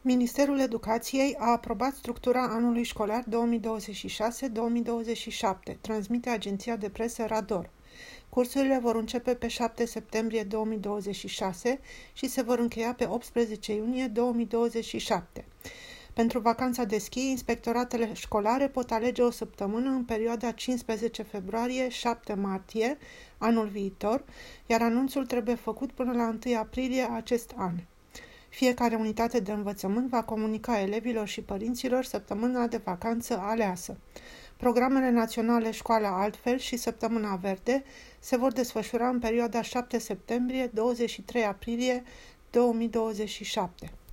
Ministerul Educației a aprobat structura anului școlar 2026-2027, transmite agenția de presă Rador. Cursurile vor începe pe 7 septembrie 2026 și se vor încheia pe 18 iunie 2027. Pentru vacanța de schi, inspectoratele școlare pot alege o săptămână în perioada 15 februarie-7 martie anul viitor, iar anunțul trebuie făcut până la 1 aprilie acest an. Fiecare unitate de învățământ va comunica elevilor și părinților săptămâna de vacanță aleasă. Programele naționale Școala Altfel și Săptămâna Verde se vor desfășura în perioada 7 septembrie-23 aprilie 2027.